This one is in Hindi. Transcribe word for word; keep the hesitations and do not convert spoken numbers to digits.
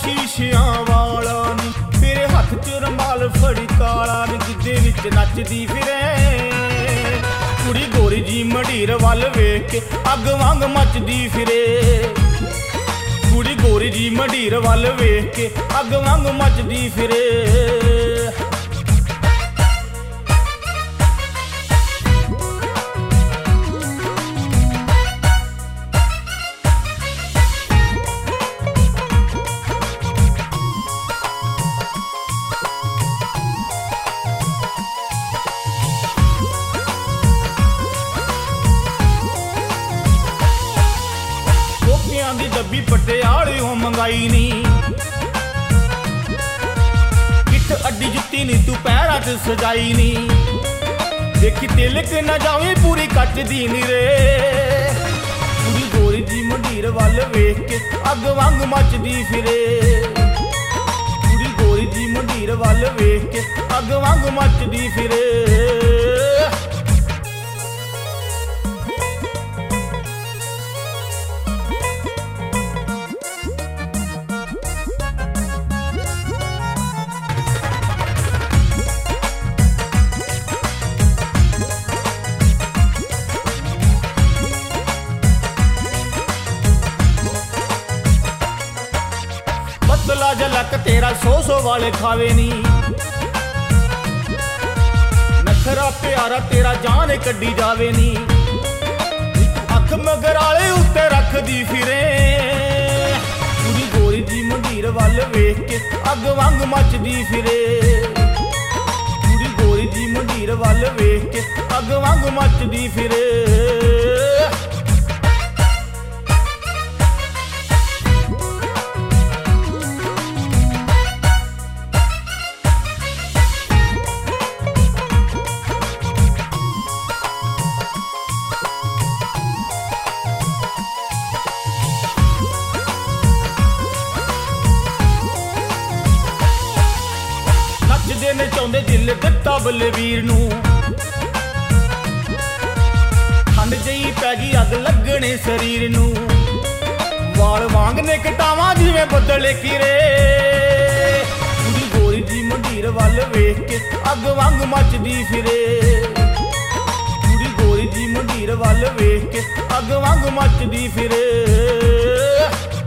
शीशियां वाला नी, तेरे हथ च रंबाल फड़ी काला नी, गिद्धे विच नचदी फिरे। कुड़ी गोरी जी मंडीर वल वेख के अग वांग मचदी फिरे। कुड़ी गोरी जी मंडीर वल वेख के अग वांग मचदी फिरे। दी डब्बी पटियालियों मंगाई नी, किट अड्डी जुत्ती नी तू पैरां च सजाई नी, देखी तिलक न जावे पूरी कच दी नी रे। कुड़ी गोरी जी मंडीर वल वेख के अग वांग मचदी फिरे। कुड़ी गोरी जी मंडीर वल वेख के अग वांग मचदी फिरे। पतला झलक तेरा सौ सौ वाले खावे नी, नखरा प्यारा तेरा जान कड्डी जावे नी, अख मगर आले उत्ते रख दी फिरे। कुड़ी गोरी जी मंडीर वल वेख के अग वांग मचदी फिरे। कुड़ी गोरी जी मंडीर वल वेख के अग वांग मचदी फिरे। ने चाहते दिल दिता बलवीर नू, ठंड जही पै गई अग लगने शरीर नू, वाल वांग ने कटावा जिवें बदले किरे। कुड़ी गोरी जी मंडीर वल वेख के अग वांग मचदी फिरे। कुड़ी गोरी जी मंडीर वल वेख के अग वांग मचदी फिरे।